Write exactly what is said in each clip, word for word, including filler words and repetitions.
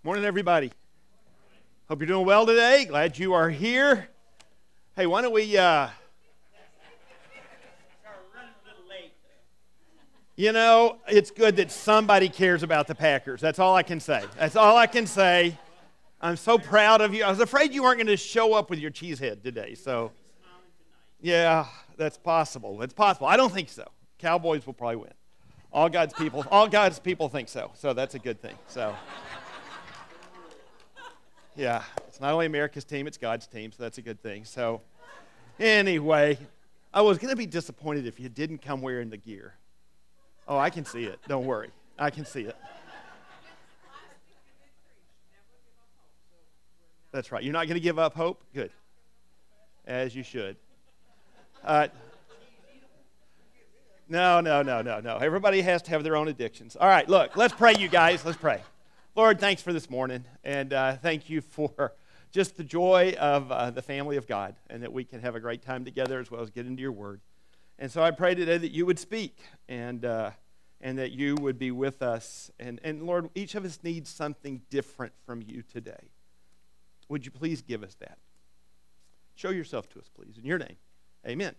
Morning, everybody. Hope you're doing well today. Glad you are here. Hey, why don't we, uh, you know, it's good that somebody cares about the Packers. That's all I can say. That's all I can say. I'm so proud of you. I was afraid you weren't going to show up with your cheese head today. So, yeah, that's possible. It's possible. I don't think so. Cowboys will probably win. All God's people, all God's people think so. So that's a good thing. So. Yeah, it's not only America's team, it's God's team, so that's a good thing. So, anyway, I was going to be disappointed if you didn't come wearing the gear. Oh, I can see it. Don't worry. I can see it. That's right. You're not going to give up hope? Good. As you should. Uh, no, no, no, no, no. Everybody has to have their own addictions. All right, look, let's pray, you guys. Let's pray. Lord, thanks for this morning, and uh, thank you for just the joy of uh, the family of God, and that we can have a great time together as well as get into your word. And so I pray today that you would speak, and uh, and that you would be with us. And, and Lord, each of us needs something different from you today. Would you please give us that? Show yourself to us, please, in your name. Amen.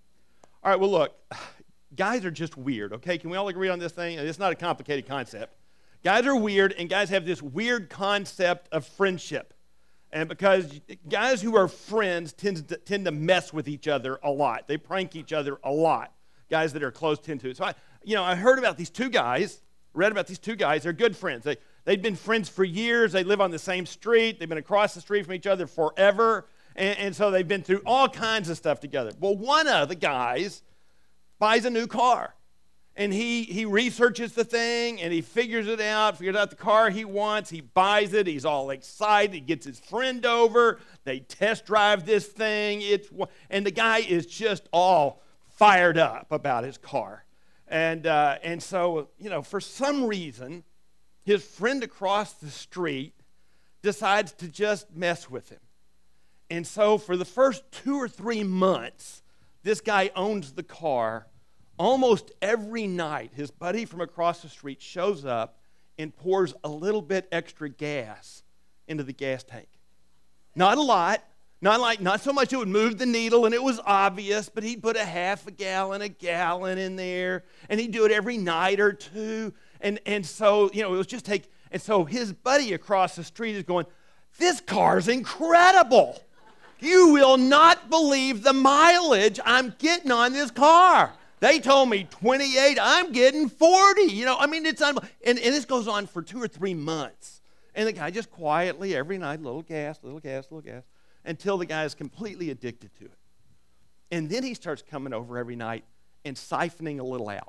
All right, well, look, guys are just weird, okay? Can we all agree on this thing? It's not a complicated concept. Guys are weird, and guys have this weird concept of friendship. And because guys who are friends tend to, tend to mess with each other a lot. They prank each other a lot. Guys that are close tend to. So, I, you know, I heard about these two guys, read about these two guys. They're good friends. They, they've been friends for years. They live on the same street. They've been across the street from each other forever. And, and so they've been through all kinds of stuff together. Well, one of the guys buys a new car. And he, he researches the thing, and he figures it out, figures out the car he wants. He buys it. He's all excited. He gets his friend over. They test drive this thing. It's and the guy is just all fired up about his car. And, uh, and so, you know, for some reason, his friend across the street decides to just mess with him. And so for the first two or three months, this guy owns the car. Almost every night, his buddy from across the street shows up and pours a little bit extra gas into the gas tank. Not a lot, not like not so much it would move the needle, and it was obvious, but he'd put a half a gallon, a gallon in there, and he'd do it every night or two. And, and so, you know, it was just take, and so his buddy across the street is going, "This car's incredible. You will not believe the mileage I'm getting on this car. They told me twenty-eight, I'm getting forty. You know, I mean, it's unbelievable." And, and this goes on for two or three months. And the guy just quietly, every night, little gas, little gas, little gas, until the guy is completely addicted to it. And then he starts coming over every night and siphoning a little out.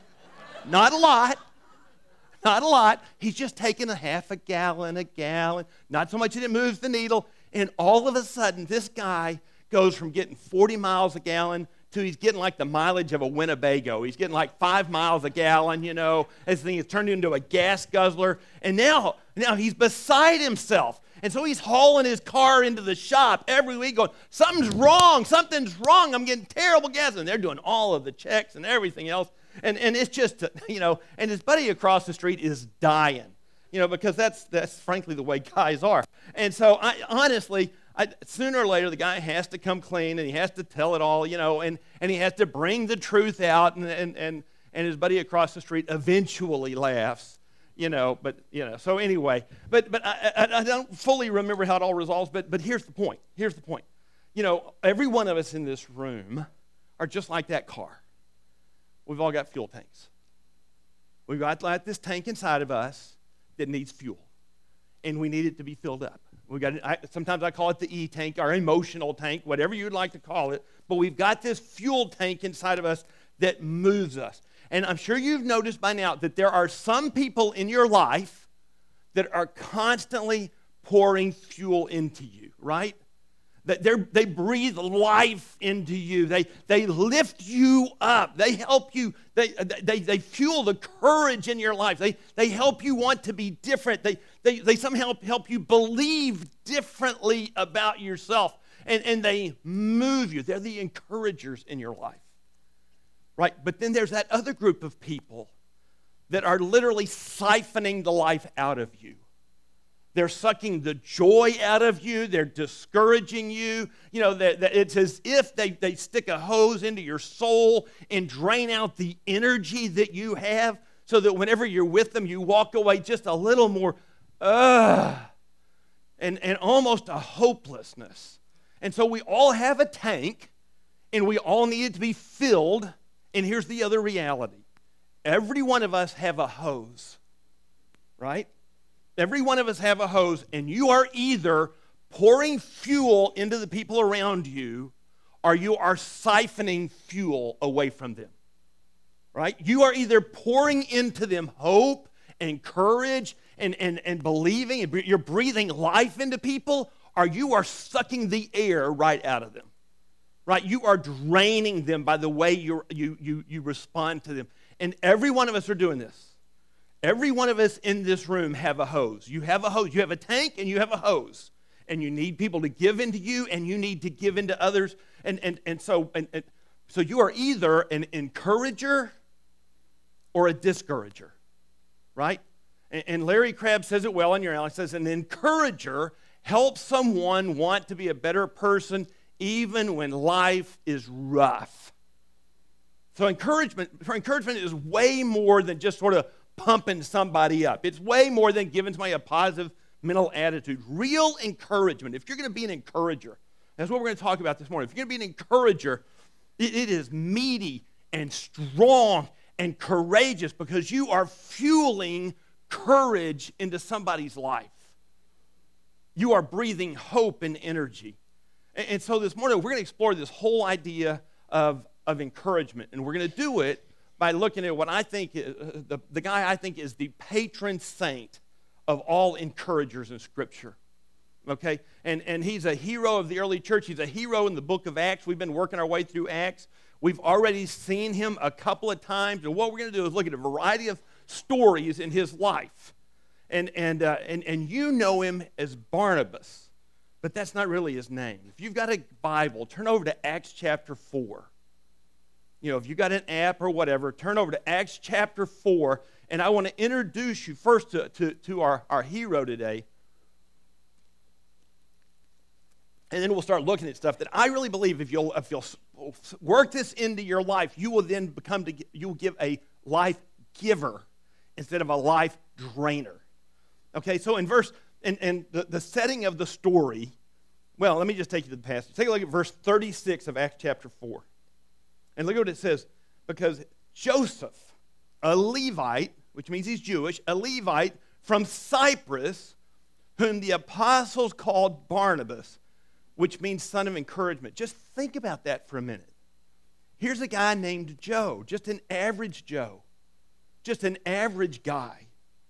Not a lot. Not a lot. He's just taking a half a gallon, a gallon. Not so much that it moves the needle. And all of a sudden, this guy goes from getting forty miles a gallon to he's getting like the mileage of a Winnebago. He's getting like five miles a gallon, you know. This thing is turned into a gas guzzler. And now, now he's beside himself. And so he's hauling his car into the shop every week going, "Something's wrong, something's wrong. I'm getting terrible gas." And they're doing all of the checks and everything else. And, and it's just, you know, and his buddy across the street is dying, you know, because that's, that's frankly the way guys are. And so I honestly... I, sooner or later, the guy has to come clean, and he has to tell it all, you know, and, and he has to bring the truth out, and, and, and, and his buddy across the street eventually laughs, you know, but, you know, so anyway, but but I, I, I don't fully remember how it all resolves, but, but here's the point, here's the point. You know, every one of us in this room are just like that car. We've all got fuel tanks. We've got like this tank inside of us that needs fuel, and we need it to be filled up. We got. I, sometimes I call it the E-tank, our emotional tank, whatever you'd like to call it. But we've got this fuel tank inside of us that moves us. And I'm sure you've noticed by now that there are some people in your life that are constantly pouring fuel into you, right? That they breathe life into you. They, they lift you up. They help you. They, they, they fuel the courage in your life. They, they help you want to be different. They, they, they somehow help you believe differently about yourself. And, and they move you. They're the encouragers in your life. Right? But then there's that other group of people that are literally siphoning the life out of you. They're sucking the joy out of you. They're discouraging you. You know, that, that it's as if they, they stick a hose into your soul and drain out the energy that you have so that whenever you're with them, you walk away just a little more, ugh, and, and almost a hopelessness. And so we all have a tank, and we all need it to be filled. And here's the other reality. Every one of us have a hose, right? Every one of us have a hose, and you are either pouring fuel into the people around you, or you are siphoning fuel away from them, right? You are either pouring into them hope and courage and, and, and believing, and you're breathing life into people, or you are sucking the air right out of them, right? You are draining them by the way you you you you respond to them. And every one of us are doing this. Every one of us in this room have a hose. You have a hose. You have a tank and you have a hose. And you need people to give into you, and you need to give into others. And and and so and, and so you are either an encourager or a discourager, right? And, and Larry Crabb says it well in your outline. He says an encourager helps someone want to be a better person even when life is rough. So encouragement, for encouragement is way more than just sort of pumping somebody up. It's way more than giving somebody a positive mental attitude. Real encouragement, if you're going to be an encourager, that's what we're going to talk about this morning. If you're going to be an encourager, it, it is meaty and strong and courageous because you are fueling courage into somebody's life. You are breathing hope and energy. And, and so this morning, we're going to explore this whole idea of, of encouragement, and we're going to do it by looking at what I think, is, uh, the, the guy I think is the patron saint of all encouragers in Scripture, okay? And, and he's a hero of the early church. He's a hero in the book of Acts. We've been working our way through Acts. We've already seen him a couple of times, and what we're going to do is look at a variety of stories in his life. And, and, uh, and, and you know him as Barnabas, but that's not really his name. If you've got a Bible, turn over to Acts chapter four. You know, if you got an app or whatever, turn over to Acts chapter four, and I want to introduce you first to, to, to our, our hero today. And then we'll start looking at stuff that I really believe if you'll, if you'll work this into your life, you will then become, to, you will give a life giver instead of a life drainer. Okay, so in verse, and, and the, the setting of the story, well, let me just take you to the passage. Take a look at verse thirty-six of Acts chapter four. And look at what it says. Because Joseph, a Levite, which means he's Jewish, a Levite from Cyprus, whom the apostles called Barnabas, which means son of encouragement. Just think about that for a minute. Here's a guy named Joe, just an average Joe, just an average guy,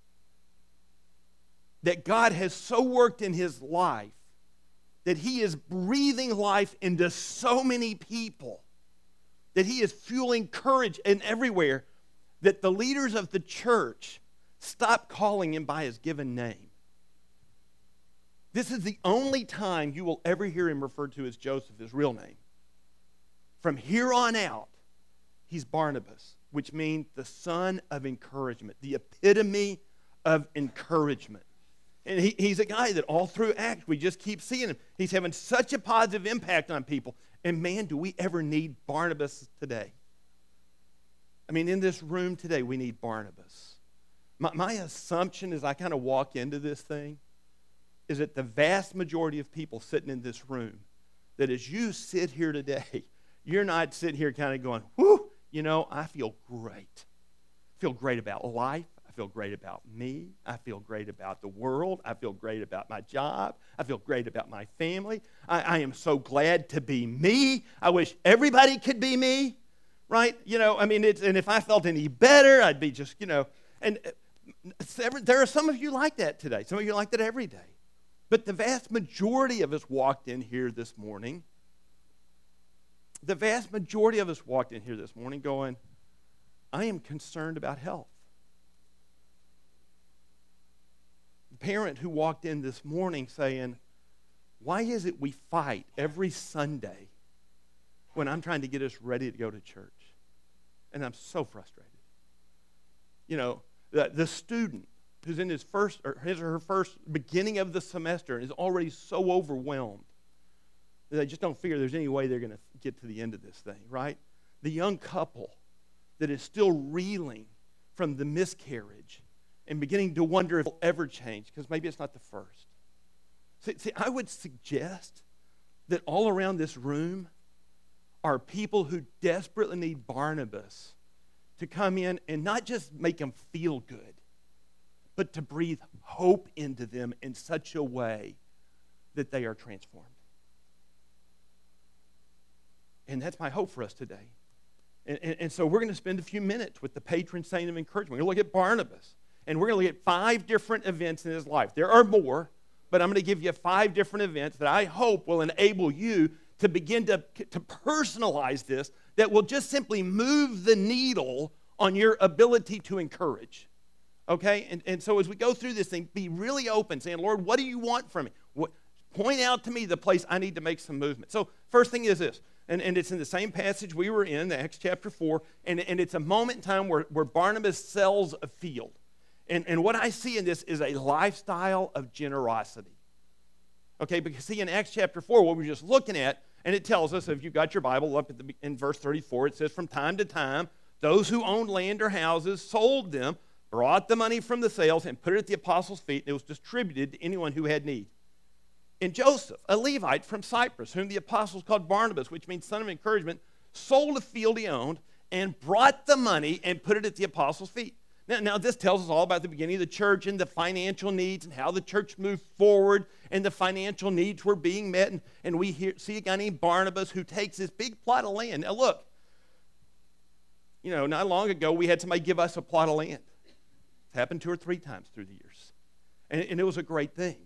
that God has so worked in his life that he is breathing life into so many people, that he is fueling courage in everywhere, that the leaders of the church stop calling him by his given name. This is the only time you will ever hear him referred to as Joseph, his real name. From here on out, he's Barnabas, which means the son of encouragement, the epitome of encouragement. And he, he's a guy that all through Acts, we just keep seeing him. He's having such a positive impact on people. And man, do we ever need Barnabas today. I mean, in this room today, we need Barnabas. My, my assumption as I kind of walk into this thing is that the vast majority of people sitting in this room, that as you sit here today, you're not sitting here kind of going, whew, you know, I feel great. I feel great about life. I feel great about me. I feel great about the world. I feel great about my job. I feel great about my family. I, I am so glad to be me. I wish everybody could be me, right? You know, I mean, it's, and if I felt any better, I'd be just, you know, and there are some of you like that today. Some of you like that every day. But the vast majority of us walked in here this morning, the vast majority of us walked in here this morning going, I am concerned about health. Parent who walked in this morning saying, why is it we fight every Sunday when I'm trying to get us ready to go to church? And I'm so frustrated. You know, the, the student who's in his first or his or her first beginning of the semester and is already so overwhelmed that they just don't figure there's any way they're going to get to the end of this thing, right? The young couple that is still reeling from the miscarriage and beginning to wonder if it'll ever change because maybe it's not the first. See, see, I would suggest that all around this room are people who desperately need Barnabas to come in and not just make them feel good, but to breathe hope into them in such a way that they are transformed. And that's my hope for us today. And, and, and so we're going to spend a few minutes with the patron saint of encouragement. We're going to look at Barnabas. And we're going to look at five different events in his life. There are more, but I'm going to give you five different events that I hope will enable you to begin to, to personalize this, that will just simply move the needle on your ability to encourage. Okay? And, and so as we go through this thing, be really open, saying, Lord, what do you want from me? What, point out to me the place I need to make some movement. So first thing is this, and, and it's in the same passage we were in, Acts chapter four, and, and it's a moment in time where, where Barnabas sells a field. And, and what I see in this is a lifestyle of generosity. Okay, because see, in Acts chapter four, what we're just looking at, and it tells us, if you've got your Bible up at the, in verse thirty-four, it says, from time to time, those who owned land or houses sold them, brought the money from the sales, and put it at the apostles' feet, and it was distributed to anyone who had need. And Joseph, a Levite from Cyprus, whom the apostles called Barnabas, which means son of encouragement, sold a field he owned and brought the money and put it at the apostles' feet. Now, now, this tells us all about the beginning of the church and the financial needs and how the church moved forward and the financial needs were being met. And, and we hear, see a guy named Barnabas who takes this big plot of land. Now, look, you know, not long ago, we had somebody give us a plot of land. It's happened two or three times through the years. And, and it was a great thing.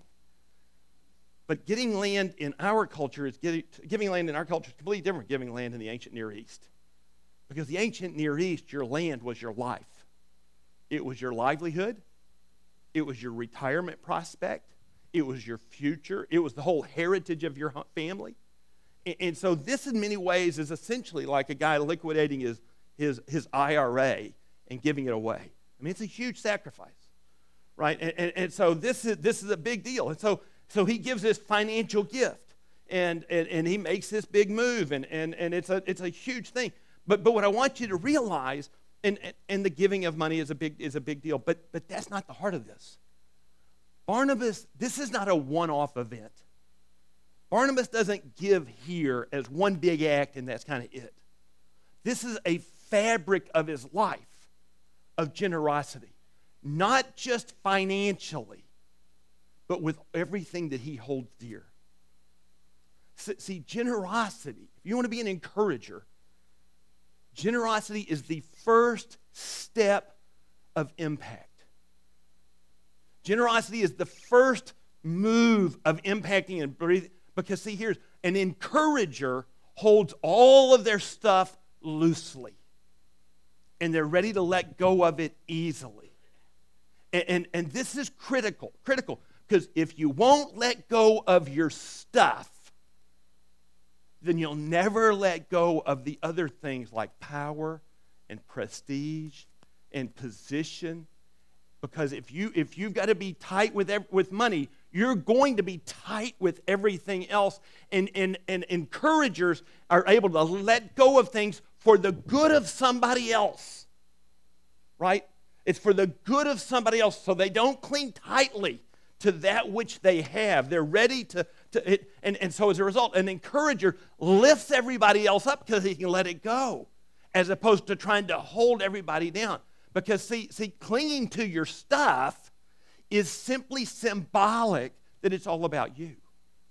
But getting land in our culture is getting, giving land in our culture is completely different from giving land in the ancient Near East. Because the ancient Near East, your land was your life. It was your livelihood. It was your retirement prospect. It was your future. It was the whole heritage of your family. And, and so this, in many ways, is essentially like a guy liquidating his, his, his I R A and giving it away. I mean, it's a huge sacrifice, right? And, and, and so this is, this is a big deal. And so, so he gives this financial gift, and, and, and he makes this big move, and, and, and it's, a, it's a huge thing. But, but what I want you to realize, And, and the giving of money is a big is a big deal, but but that's not the heart of this. Barnabas, this is not a one-off event. Barnabas doesn't give here as one big act and that's kind of it. This is a fabric of his life of generosity, not just financially, but with everything that he holds dear. See, generosity, if you want to be an encourager, generosity is the first step of impact. Generosity is the first move of impacting and breathing. Because see, here's an encourager holds all of their stuff loosely. And they're ready to let go of it easily. And, and, and this is critical, critical. Because if you won't let go of your stuff, then you'll never let go of the other things like power and prestige and position. Because if, you, if you've got to be tight with, with money, you're going to be tight with everything else. And, and, and encouragers are able to let go of things for the good of somebody else. Right? It's for the good of somebody else, so they don't cling tightly to that which they have. They're ready to, to it, and, and so as a result, an encourager lifts everybody else up because he can let it go, as opposed to trying to hold everybody down. Because see, see, clinging to your stuff is simply symbolic that it's all about you.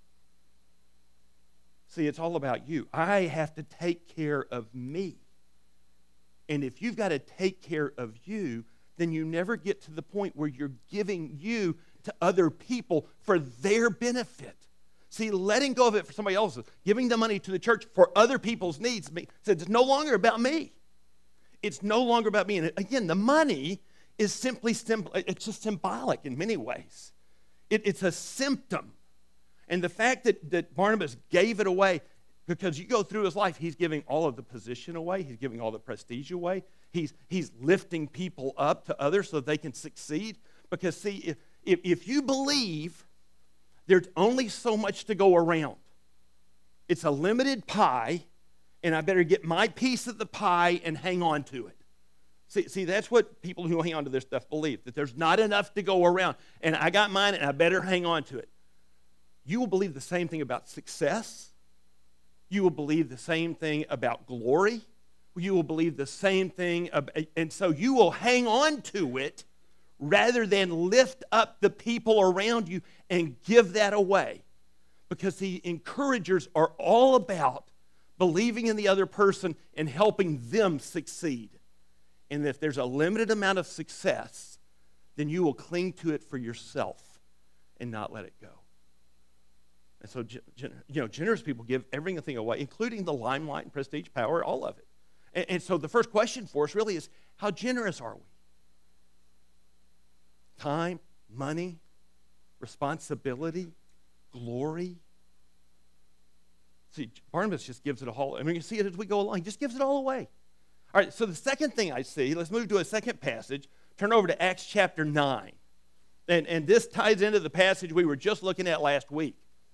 See, it's all about you. I have to take care of me. And if you've got to take care of you, then you never get to the point where you're giving you to other people for their benefit. See, letting go of it for somebody else's, giving the money to the church for other people's needs, says it's no longer about me. It's no longer about me. And again, the money is simply, it's just symbolic in many ways. It, it's a symptom. And the fact that, that Barnabas gave it away, because you go through his life, he's giving all of the position away. He's giving all the prestige away. He's, he's lifting people up to others so they can succeed. Because, see, if, if, if you believe there's only so much to go around, it's a limited pie, and I better get my piece of the pie and hang on to it. See, see, that's what people who hang on to this stuff believe, that there's not enough to go around, and I got mine, and I better hang on to it. You will believe the same thing about success. You will believe the same thing about glory. You will believe the same thing, about, and so you will hang on to it rather than lift up the people around you and give that away. Because the encouragers are all about believing in the other person and helping them succeed. And if there's a limited amount of success, then you will cling to it for yourself and not let it go. And so, you know, generous people give everything away, including the limelight and prestige, power, all of it. And, and so the first question for us really is, how generous are we? Time, money, responsibility, glory. See, Barnabas just gives it a whole, I mean, you see it as we go along. He just gives it all away. All right, so the second thing I see, let's move to a second passage. Turn over to Acts chapter nine. And, and this ties into the passage we were just looking at last week.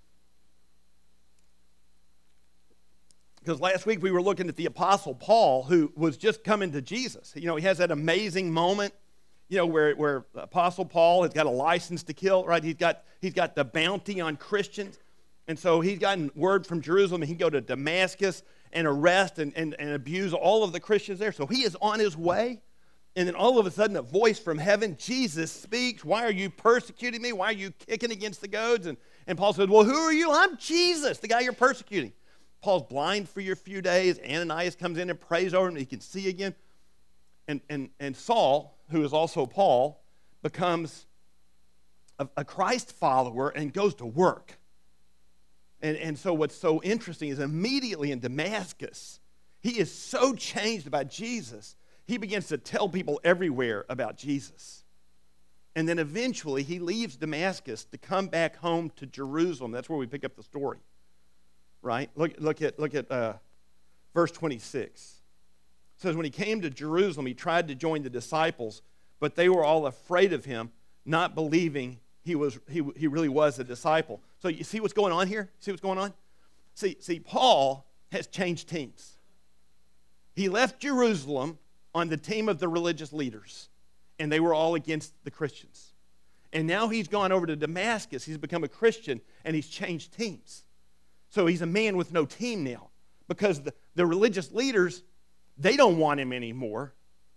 Because last week we were looking at the Apostle Paul, who was just coming to Jesus. You know, he has that amazing moment, you know, where, where Apostle Paul has got a license to kill, right? He's got, he's got the bounty on Christians. And so he's gotten word from Jerusalem, and he can go to Damascus and arrest and, and, and abuse all of the Christians there. So he is on his way, and then all of a sudden a voice from heaven, Jesus speaks, why are you persecuting me? Why are you kicking against the goads? And, and Paul said, well, who are you? I'm Jesus, the guy you're persecuting. Paul's blind for a few days. Ananias comes in and prays over him, and he can see again. And, and, and Saul, who is also Paul, becomes a, a Christ follower and goes to work. And, and so what's so interesting is immediately in Damascus, he is so changed about Jesus, he begins to tell people everywhere about Jesus. And then eventually he leaves Damascus to come back home to Jerusalem. That's where we pick up the story, right? Look, look at, look at uh, verse twenty-six. It says, when he came to Jerusalem, he tried to join the disciples, but they were all afraid of him, not believing he was he, he really was a disciple. So you see what's going on here? See what's going on? See, see, Paul has changed teams. He left Jerusalem on the team of the religious leaders, and they were all against the Christians. And now he's gone over to Damascus. He's become a Christian, and he's changed teams. So he's a man with no team now, because the, the religious leaders, they don't want him anymore.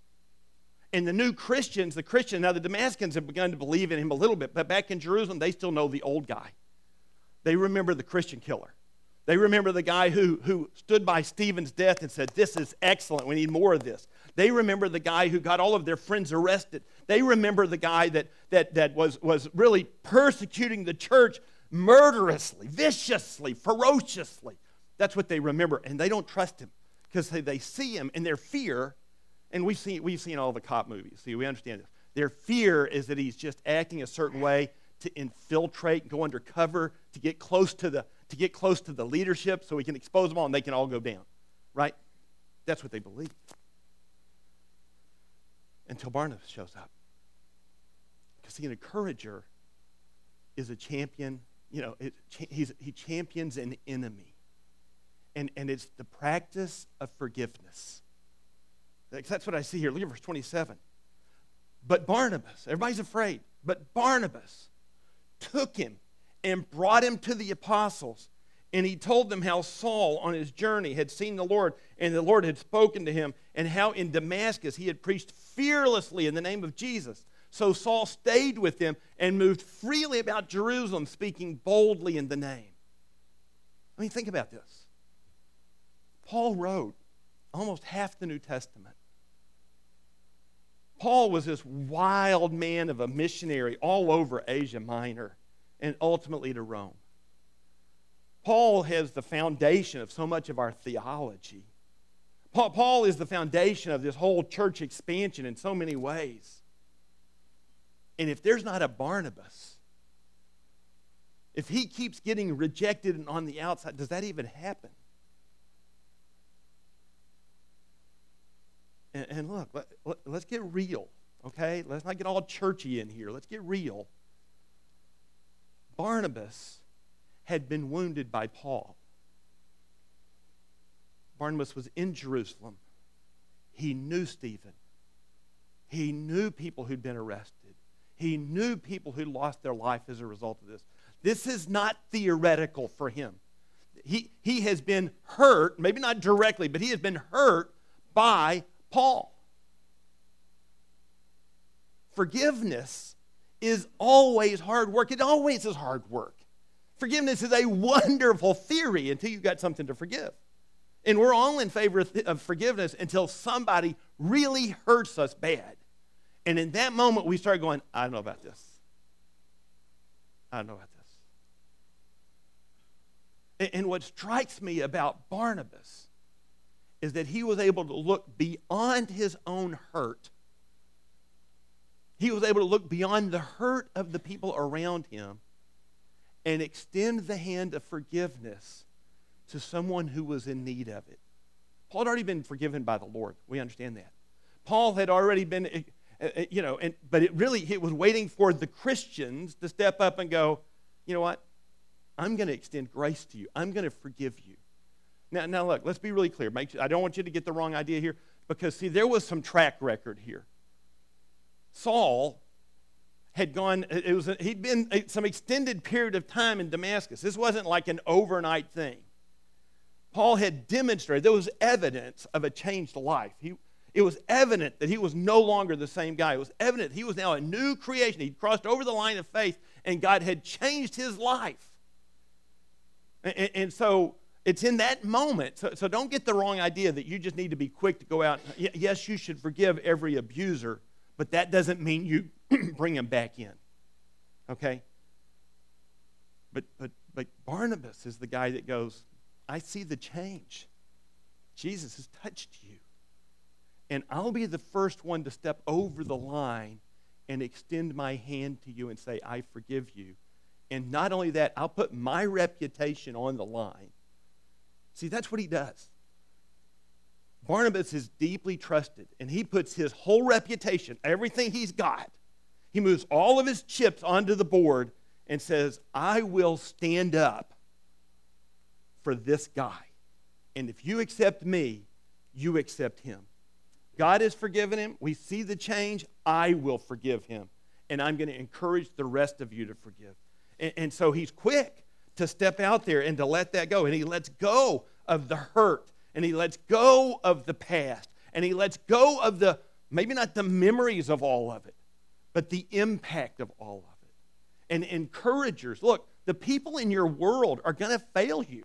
And the new Christians, the Christians, now the Damascus have begun to believe in him a little bit, but back in Jerusalem, they still know the old guy. They remember the Christian killer. They remember the guy who, who stood by Stephen's death and said, this is excellent, we need more of this. They remember the guy who got all of their friends arrested. They remember the guy that, that, that was, was really persecuting the church murderously, viciously, ferociously. That's what they remember, and they don't trust him because they, they see him and their fear. And we've seen, we've seen all the cop movies. See, we understand this. Their fear is that he's just acting a certain way to infiltrate, go undercover, to get close to the to get close to the leadership so he can expose them all and they can all go down. Right? That's what they believe. Until Barnabas shows up. Because see, an encourager is a champion, you know, it, he's, he champions an enemy. And, and it's the practice of forgiveness. That's what I see here. Look at verse twenty-seven. But Barnabas, everybody's afraid, but Barnabas took him and brought him to the apostles, and he told them how Saul on his journey had seen the Lord, and the Lord had spoken to him, and how in Damascus he had preached fearlessly in the name of Jesus. So Saul stayed with them and moved freely about Jerusalem, speaking boldly in the name. I mean, think about this. Paul wrote almost half the New Testament. Paul was this wild man of a missionary all over Asia Minor and ultimately to Rome. Paul has the foundation of so much of our theology. Paul, Paul is the foundation of this whole church expansion in so many ways. And if there's not a Barnabas, if he keeps getting rejected and on the outside, does that even happen? And, and look, let, let, let's get real, okay? Let's not get all churchy in here. Let's get real. Barnabas had been wounded by Paul. Barnabas was in Jerusalem. He knew Stephen. He knew people who'd been arrested. He knew people who lost their life as a result of this. This is not theoretical for him. He, he has been hurt, maybe not directly, but he has been hurt by Paul. Forgiveness is always hard work. It always is hard work. Forgiveness is a wonderful theory until you've got something to forgive. And we're all in favor of, th- of forgiveness until somebody really hurts us bad. And in that moment, we start going, I don't know about this. I don't know about this. And, and what strikes me about Barnabas is that he was able to look beyond his own hurt. He was able to look beyond the hurt of the people around him and extend the hand of forgiveness to someone who was in need of it. Paul had already been forgiven by the Lord. We understand that. Paul had already been, uh, you know, and but it really, it was waiting for the Christians to step up and go, you know what? I'm going to extend grace to you. I'm going to forgive you. Now, now look, let's be really clear. Make sure, I don't want you to get the wrong idea here because, see, there was some track record here. Saul had gone, it was a, he'd been a, some extended period of time in Damascus. This wasn't like an overnight thing. Paul had demonstrated, there was evidence of a changed life. He, it was evident that he was no longer the same guy. It was evident he was now a new creation. He'd crossed over the line of faith, and God had changed his life. And, and so it's in that moment. So, so don't get the wrong idea that you just need to be quick to go out. Yes, you should forgive every abuser, but that doesn't mean you bring him back in. Okay? But, but, but Barnabas is the guy that goes, I see the change. Jesus has touched you. And I'll be the first one to step over the line and extend my hand to you and say, I forgive you. And not only that, I'll put my reputation on the line. See, that's what he does. Barnabas is deeply trusted, and he puts his whole reputation, everything he's got, he moves all of his chips onto the board and says, I will stand up for this guy. And if you accept me, you accept him. God has forgiven him. We see the change. I will forgive him. And I'm going to encourage the rest of you to forgive. And, and so he's quick to step out there and to let that go. And he lets go of the hurt. And he lets go of the past. And he lets go of the, maybe not the memories of all of it, but the impact of all of it. And encouragers, look, the people in your world are going to fail you.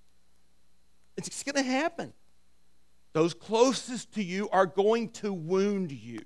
It's going to happen. Those closest to you are going to wound you.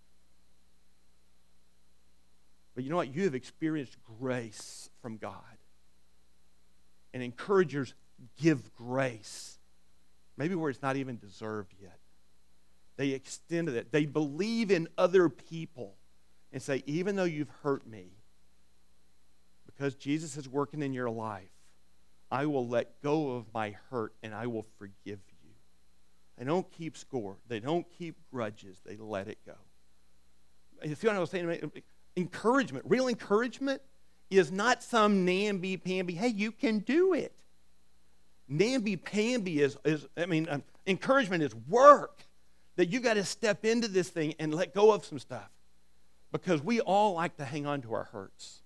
But you know what? You have experienced grace from God. And encouragers give grace. Maybe where it's not even deserved yet. They extend it. They believe in other people and say, even though you've hurt me, because Jesus is working in your life, I will let go of my hurt and I will forgive you. They don't keep score. They don't keep grudges. They let it go. You see what I was saying? Encouragement, real encouragement is not some namby-pamby, hey, you can do it. Namby-pamby is, is I mean, um, encouragement is work. That you got to step into this thing and let go of some stuff. Because we all like to hang on to our hurts.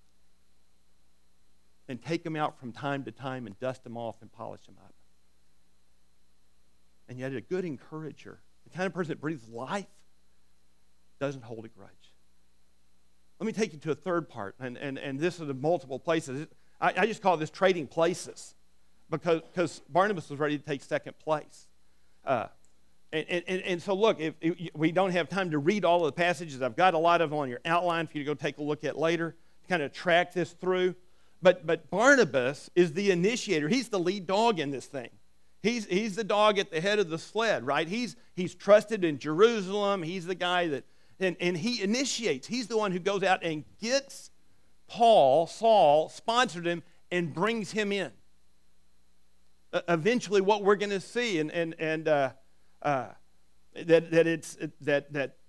And take them out from time to time and dust them off and polish them up. And yet a good encourager, the kind of person that breathes life, doesn't hold a grudge. Let me take you to a third part, and, and, and this is in multiple places. I, I just call this trading places because because Barnabas was ready to take second place. Uh, and, and, and so look, if, if we don't have time to read all of the passages, I've got a lot of them on your outline for you to go take a look at later to kind of track this through. But, but Barnabas is the initiator. He's the lead dog in this thing. He's, he's the dog at the head of the sled, right? He's, he's trusted in Jerusalem. He's the guy that, and, and he initiates. He's the one who goes out and gets Paul, Saul, sponsored him, and brings him in. Uh, eventually what we're going to see, and, and, and uh, uh, that, that, it's, that, that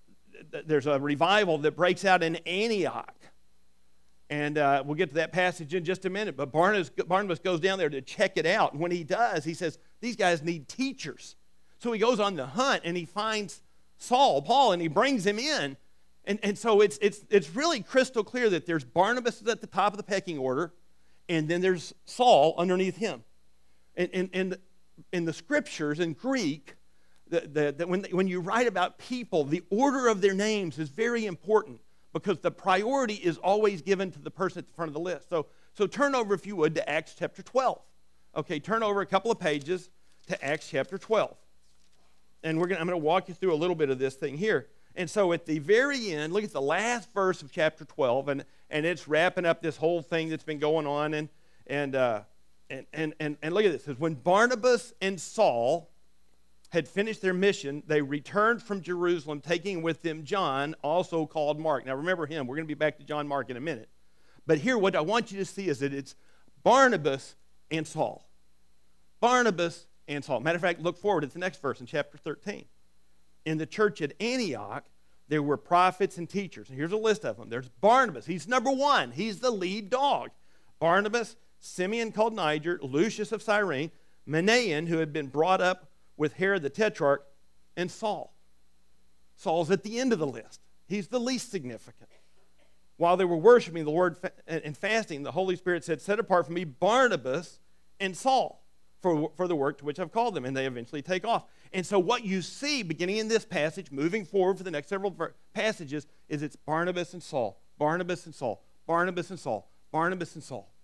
there's a revival that breaks out in Antioch. And uh, we'll get to that passage in just a minute. But Barnabas, Barnabas goes down there to check it out. And when he does, he says, these guys need teachers. So he goes on the hunt, and he finds Saul, Paul, and he brings him in. And, and so it's, it's, it's really crystal clear that there's Barnabas at the top of the pecking order, and then there's Saul underneath him. And, and, and in the scriptures, in Greek, the, the, the, when, when you write about people, the order of their names is very important, because the priority is always given to the person at the front of the list. So, so turn over, if you would, to Acts chapter twelve. Okay, turn over a couple of pages to Acts chapter twelve. And we're gonna, I'm going to walk you through a little bit of this thing here. And so at the very end, look at the last verse of chapter twelve, and, and it's wrapping up this whole thing that's been going on. And, and, uh, and, and, and, and look at this. It says, when Barnabas and Saul had finished their mission, they returned from Jerusalem, taking with them John, also called Mark. Now remember him. We're going to be back to John Mark in a minute. But here what I want you to see is that it's Barnabas and Saul. Barnabas and Saul. Matter of fact, look forward to the next verse in chapter thirteen. In the church at Antioch, there were prophets and teachers. And here's a list of them. There's Barnabas. He's number one. He's the lead dog. Barnabas, Simeon called Niger, Lucius of Cyrene, Manaen, who had been brought up with Herod the Tetrarch, and Saul. Saul's at the end of the list. He's the least significant. While they were worshiping the Lord and fasting, the Holy Spirit said, set apart for me Barnabas and Saul for, for the work to which I've called them. And they eventually take off. And so what you see beginning in this passage, moving forward for the next several passages, is it's Barnabas and Saul, Barnabas and Saul, Barnabas and Saul, Barnabas and Saul.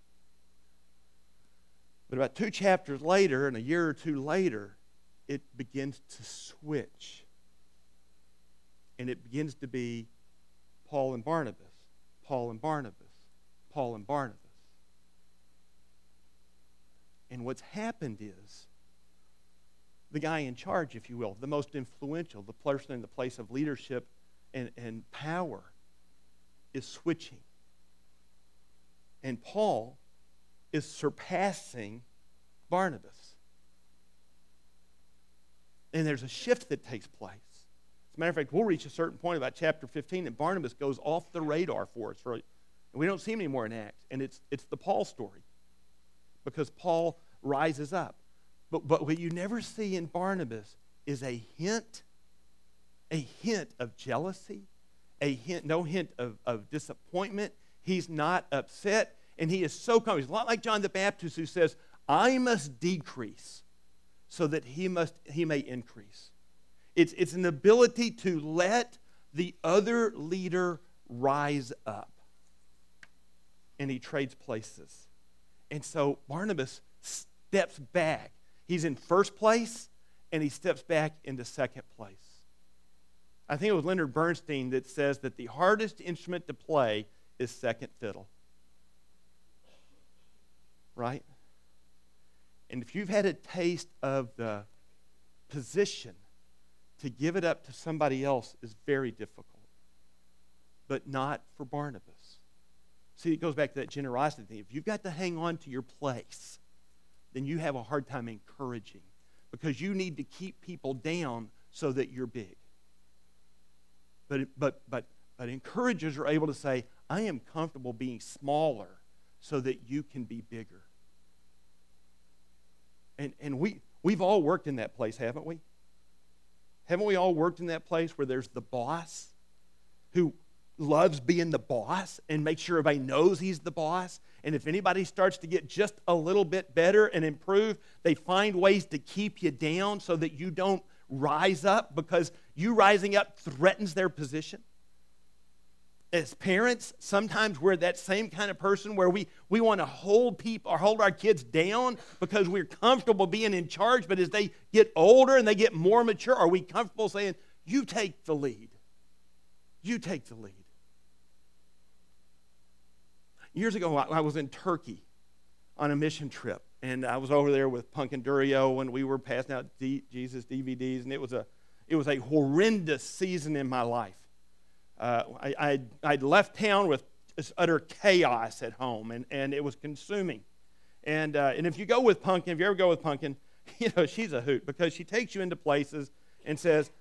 But about two chapters later, and a year or two later, it begins to switch. And it begins to be Paul and Barnabas, Paul and Barnabas, Paul and Barnabas. And what's happened is the guy in charge, if you will, the most influential, the person in the place of leadership and, and power, is switching. And Paul is surpassing Barnabas. And there's a shift that takes place. As a matter of fact, we'll reach a certain point about chapter fifteen, and Barnabas goes off the radar for us. For, and we don't see him anymore in Acts. And it's, it's the Paul story, because Paul rises up. But, but what you never see in Barnabas is a hint, a hint of jealousy, a hint, no hint of, of disappointment. He's not upset, and he is so calm. He's a lot like John the Baptist, who says, I must decrease so that he must he may increase. It's, it's an ability to let the other leader rise up. And he trades places. And so Barnabas steps back. He's in first place, and he steps back into second place. I think it was Leonard Bernstein that says that the hardest instrument to play is second fiddle. Right? And if you've had a taste of the position, to give it up to somebody else is very difficult. But not for Barnabas. See, it goes back to that generosity thing. If you've got to hang on to your place, then you have a hard time encouraging, because you need to keep people down so that you're big. But, but, but, but encouragers are able to say, I am comfortable being smaller so that you can be bigger. And, and we, we've all worked in that place, haven't we? Haven't we all worked in that place where there's the boss who loves being the boss and makes sure everybody knows he's the boss? And if anybody starts to get just a little bit better and improve, they find ways to keep you down so that you don't rise up, because you rising up threatens their position. As parents, sometimes we're that same kind of person where we, we want to hold people or hold our kids down because we're comfortable being in charge. But as they get older and they get more mature, are we comfortable saying, you take the lead? You take the lead. Years ago, I was in Turkey on a mission trip, and I was over there with Punk and Durio when we were passing out D- Jesus D V Ds, and it was a it was a horrendous season in my life. Uh, I, I'd, I'd left town with this utter chaos at home, and, and it was consuming. And uh, and if you go with Pumpkin, if you ever go with Pumpkin, you know, she's a hoot, because she takes you into places and says,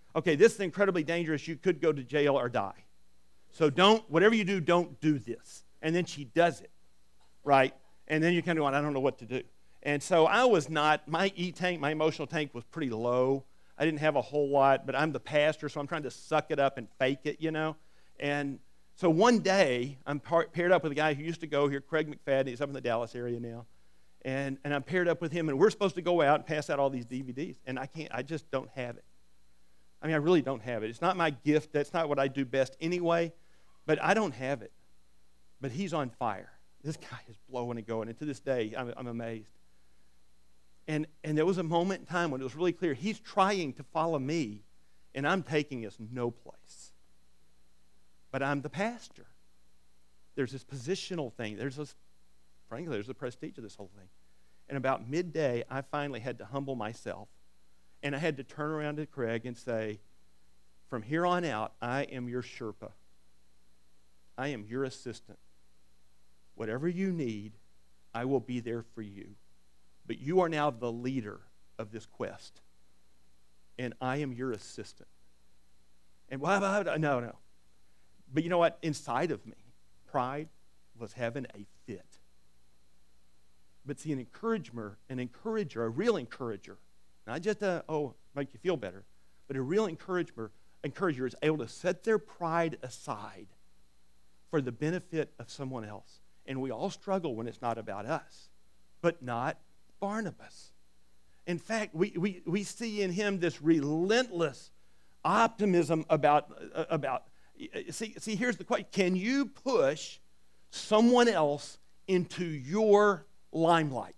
okay, this is incredibly dangerous. You could go to jail or die. So don't, whatever you do, don't do this. And then she does it, right? And then you're kind of going, I don't know what to do. And so I was not, my E-tank, my emotional tank was pretty low. I didn't have a whole lot, but I'm the pastor, so I'm trying to suck it up and fake it, you know. And so one day, I'm par- paired up with a guy who used to go here, Craig McFadden. He's up in the Dallas area now. And, and I'm paired up with him, and we're supposed to go out and pass out all these D V Ds. And I can't, I just don't have it. I mean, I really don't have it. It's not my gift. That's not what I do best anyway. But I don't have it. But he's on fire. This guy is blowing and going. And to this day, I'm, I'm amazed. And, and there was a moment in time when it was really clear. He's trying to follow me, and I'm taking us no place. But I'm the pastor. There's this positional thing. There's this, frankly, there's the prestige of this whole thing. And about midday, I finally had to humble myself. And I had to turn around to Craig and say, from here on out, I am your Sherpa. I am your assistant. Whatever you need, I will be there for you. But you are now the leader of this quest. And I am your assistant. And blah, blah, blah, no, no. But you know what? Inside of me, pride was having a fit. But see, an encourager, an encourager, a real encourager, not just a, oh, make you feel better, but a real encourager, encourager is able to set their pride aside for the benefit of someone else. And we all struggle when it's not about us, but not Barnabas. In fact, we, we, we see in him this relentless optimism about, uh, about see, see, here's the question. Can you push someone else into your limelight?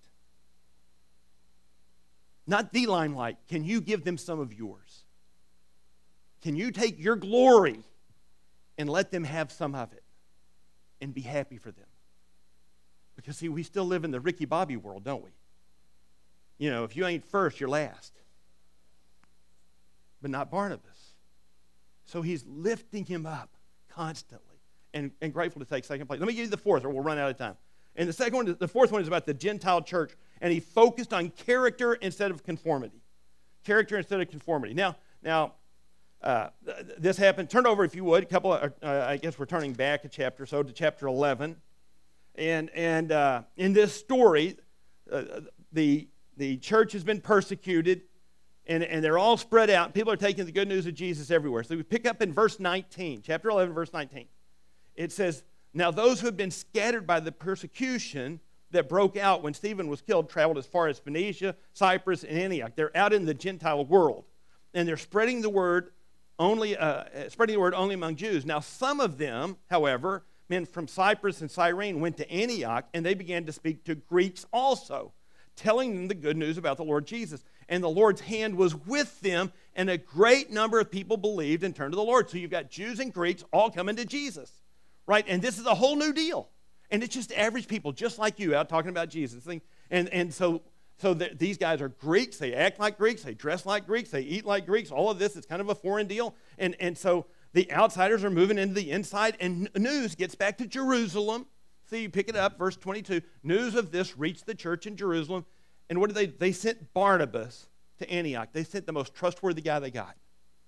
Not the limelight. Can you give them some of yours? Can you take your glory and let them have some of it and be happy for them? Because, see, we still live in the Ricky Bobby world, don't we? You know, if you ain't first, you're last. But not Barnabas. So he's lifting him up constantly and, and grateful to take second place. Let me give you the fourth, or we'll run out of time. And the second one, the fourth one is about the Gentile church, and he focused on character instead of conformity. Character instead of conformity. Now, now, uh, th- this happened. Turn over, if you would, a couple of, uh, I guess we're turning back a chapter or so to chapter eleven. And and uh, in this story, uh, the the church has been persecuted, and, and they're all spread out. People are taking the good news of Jesus everywhere. So we pick up in verse nineteen, chapter eleven, verse nineteen. It says, now those who have been scattered by the persecution that broke out when Stephen was killed traveled as far as Phoenicia, Cyprus, and Antioch. They're out in the Gentile world, and they're spreading the word only, uh, spreading the word only among Jews. Now some of them, however, men from Cyprus and Cyrene, went to Antioch, and they began to speak to Greeks also, telling them the good news about the Lord Jesus. And the Lord's hand was with them, and a great number of people believed and turned to the Lord. So you've got Jews and Greeks all coming to Jesus, right? And this is a whole new deal. And it's just average people, just like you, out talking about Jesus. And, and so, so th- these guys are Greeks. They act like Greeks. They dress like Greeks. They eat like Greeks. All of this is kind of a foreign deal. And, and so the outsiders are moving into the inside, and news gets back to Jerusalem. See, you pick it up, verse twenty-two. News of this reached the church in Jerusalem. And what did they? They sent Barnabas to Antioch. They sent the most trustworthy guy they got.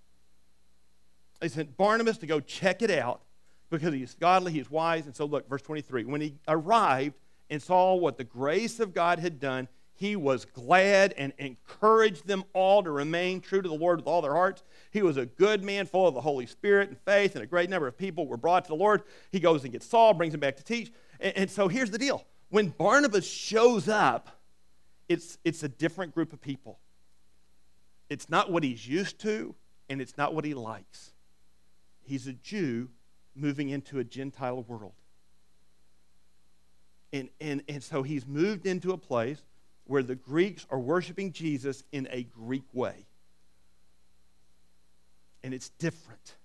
They sent Barnabas to go check it out because he's godly, he's wise. And so look, verse twenty-three. When he arrived and saw what the grace of God had done, he was glad and encouraged them all to remain true to the Lord with all their hearts. He was a good man, full of the Holy Spirit and faith, and a great number of people were brought to the Lord. He goes and gets Saul, brings him back to teach. And, and so here's the deal. When Barnabas shows up, it's, it's a different group of people. It's not what he's used to, and it's not what he likes. He's a Jew moving into a Gentile world. And, and, and so he's moved into a place where the Greeks are worshiping Jesus in a Greek way. And it's different.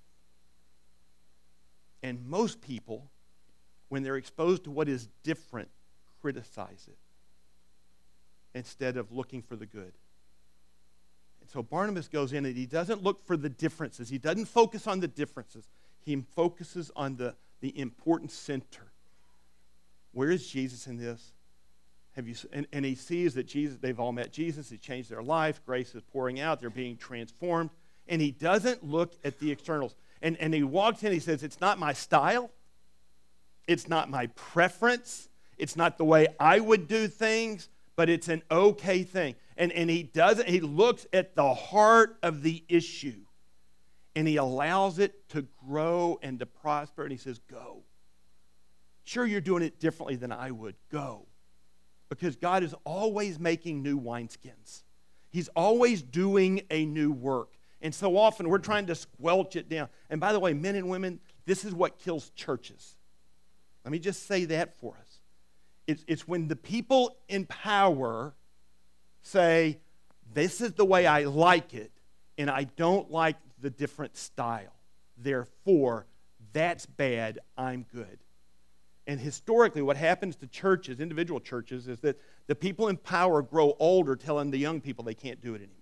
And most people, when they're exposed to what is different, criticize it instead of looking for the good. And so Barnabas goes in and he doesn't look for the differences. He doesn't focus on the differences. He focuses on the, the important center. Where is Jesus in this? Have you, and, and he sees that Jesus, they've all met Jesus. He changed their life. Grace is pouring out. They're being transformed. And he doesn't look at the externals. And, and he walks in, he says, it's not my style. It's not my preference. It's not the way I would do things, but it's an okay thing. And, and he doesn't, he looks at the heart of the issue, and he allows it to grow and to prosper, and he says, go. Sure, you're doing it differently than I would. Go. Because God is always making new wineskins. He's always doing a new work. And so often we're trying to squelch it down. And by the way, men and women, this is what kills churches. Let me just say that for us. It's, it's when the people in power say, this is the way I like it, and I don't like the different style. Therefore, that's bad, I'm good. And historically, what happens to churches, individual churches, is that the people in power grow older telling the young people they can't do it anymore.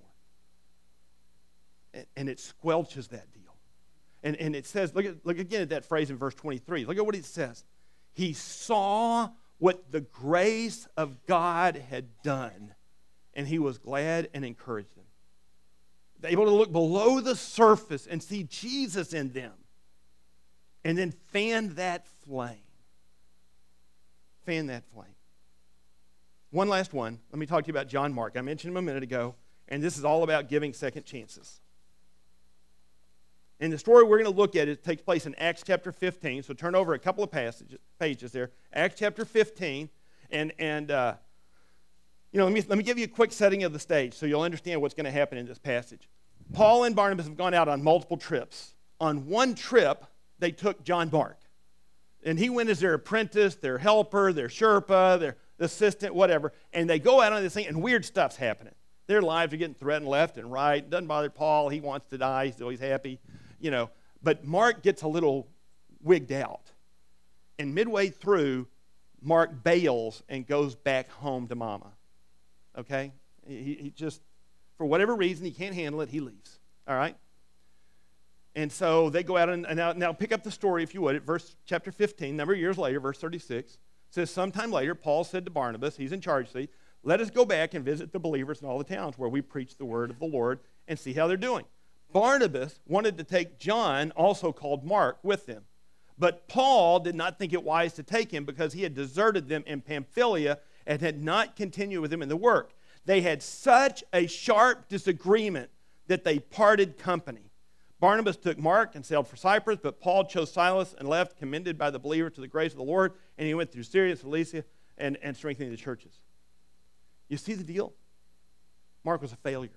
And it squelches that deal. And, and it says, look, at, look again at that phrase in verse twenty-three. Look at what it says. He saw what the grace of God had done, and he was glad and encouraged them. They're able to look below the surface and see Jesus in them, and then fan that flame. Fan that flame. One last one. Let me talk to you about John Mark. I mentioned him a minute ago, and this is all about giving second chances. And the story we're going to look at, it takes place in Acts chapter fifteen. So turn over a couple of passages, pages there. Acts chapter fifteen. And, and uh, you know, let me, let me give you a quick setting of the stage so you'll understand what's going to happen in this passage. Paul and Barnabas have gone out on multiple trips. On one trip, they took John Mark. And he went as their apprentice, their helper, their Sherpa, their assistant, whatever. And they go out on this thing, and weird stuff's happening. Their lives are getting threatened left and right. It doesn't bother Paul. He wants to die. He's always happy. You know, but Mark gets a little wigged out. And midway through, Mark bails and goes back home to mama. Okay? He, he just, for whatever reason, he can't handle it, he leaves. All right? And so they go out and, and now, now pick up the story, if you would, at verse chapter fifteen, a number of years later, verse thirty-six. It says, sometime later, Paul said to Barnabas, he's in charge, see, let us go back and visit the believers in all the towns where we preach the word of the Lord and see how they're doing. Barnabas wanted to take John, also called Mark, with them. But Paul did not think it wise to take him because he had deserted them in Pamphylia and had not continued with them in the work. They had such a sharp disagreement that they parted company. Barnabas took Mark and sailed for Cyprus, but Paul chose Silas and left, commended by the believers to the grace of the Lord, and he went through Syria, Cilicia, and, and strengthening the churches. You see the deal? Mark was a failure.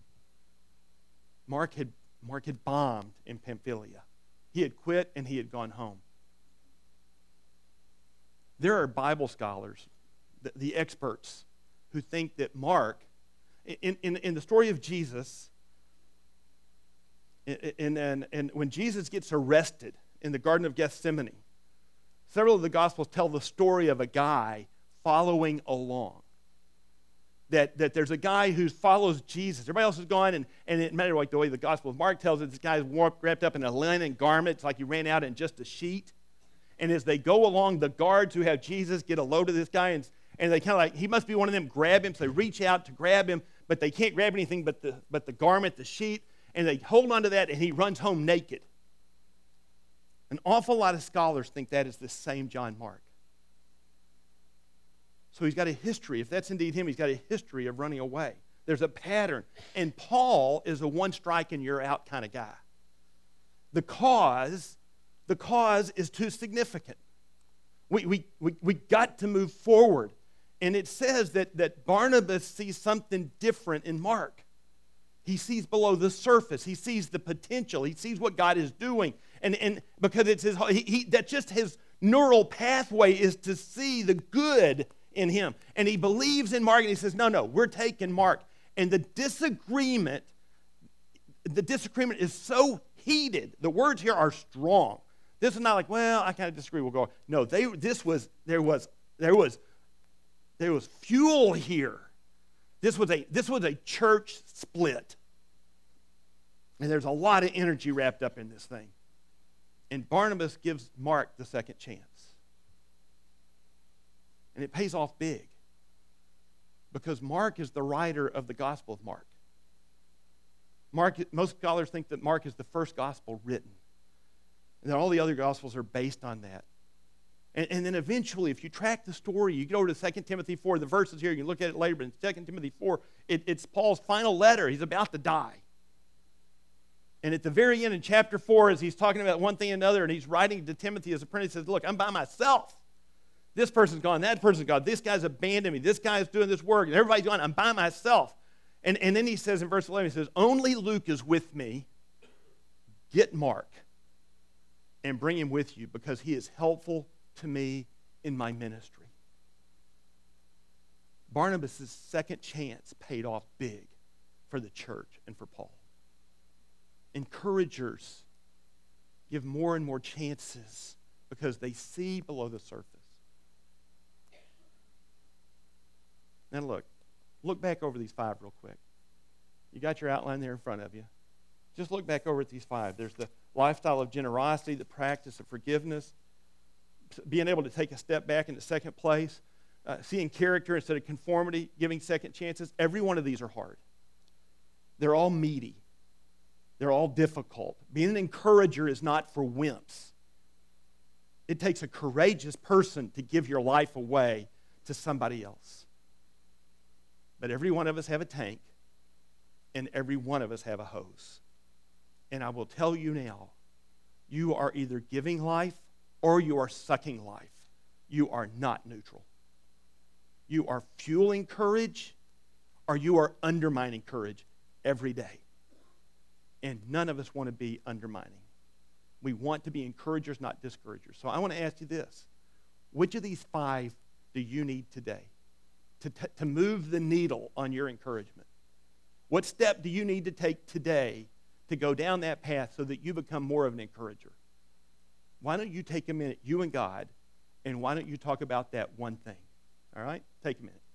Mark had, Mark had bombed in Pamphylia. He had quit and he had gone home. There are Bible scholars, the, the experts, who think that Mark, in, in, in the story of Jesus, and, and, and when Jesus gets arrested in the Garden of Gethsemane, several of the Gospels tell the story of a guy following along. That, that there's a guy who follows Jesus. Everybody else is gone, and, and it matters like the way the Gospel of Mark tells it, this guy's warped, wrapped up in a linen garment. It's like he ran out in just a sheet. And as they go along, the guards who have Jesus get a load of this guy, and, and they kind of like, he must be one of them, grab him. So they reach out to grab him, but they can't grab anything but the, but the garment, the sheet, and they hold on to that, and he runs home naked. An awful lot of scholars think that is the same John Mark. So he's got a history. If that's indeed him, he's got a history of running away. There's a pattern. And Paul is a one strike and you're out kind of guy. The cause, the cause is too significant. We, we, we, we got to move forward. And it says that, that Barnabas sees something different in Mark. He sees below the surface. He sees the potential. He sees what God is doing. And, and because it's his, he, he, that's just his neural pathway is to see the good in him. And he believes in Mark, and he says, no, no, we're taking Mark. And the disagreement, the disagreement is so heated. The words here are strong. This is not like, well, I kind of disagree, we'll go. No, they this was there was there was there was fuel here. This was a this was a church split. And there's a lot of energy wrapped up in this thing. And Barnabas gives Mark the second chance. And it pays off big. Because Mark is the writer of the Gospel of Mark. Mark, most scholars think that Mark is the first gospel written. And that all the other gospels are based on that. And, and then eventually, if you track the story, you go over to Second Timothy four, the verses here, you can look at it later, but in Second Timothy four, it, it's Paul's final letter. He's about to die. And at the very end in chapter four, as he's talking about one thing and another, and he's writing to Timothy as a apprentice, he says, look, I'm by myself. This person's gone, that person's gone, this guy's abandoned me, this guy's doing this work, and everybody's gone, I'm by myself. And, and then he says in verse eleven, he says, only Luke is with me. Get Mark and bring him with you because he is helpful to me in my ministry. Barnabas' second chance paid off big for the church and for Paul. Encouragers give more and more chances because they see below the surface. Now look, look back over these five real quick. You got your outline there in front of you. Just look back over at these five. There's the lifestyle of generosity, the practice of forgiveness, being able to take a step back into second place, uh, seeing character instead of conformity, giving second chances. Every one of these are hard. They're all meaty. They're all difficult. Being an encourager is not for wimps. It takes a courageous person to give your life away to somebody else. But every one of us have a tank, and every one of us have a hose. And I will tell you now, you are either giving life or you are sucking life. You are not neutral. You are fueling courage or you are undermining courage every day. And none of us want to be undermining. We want to be encouragers, not discouragers. So I want to ask you this. Which of these five do you need today to, t- to move the needle on your encouragement? What step do you need to take today to go down that path so that you become more of an encourager? Why don't you take a minute, you and God, and why don't you talk about that one thing? All right? Take a minute.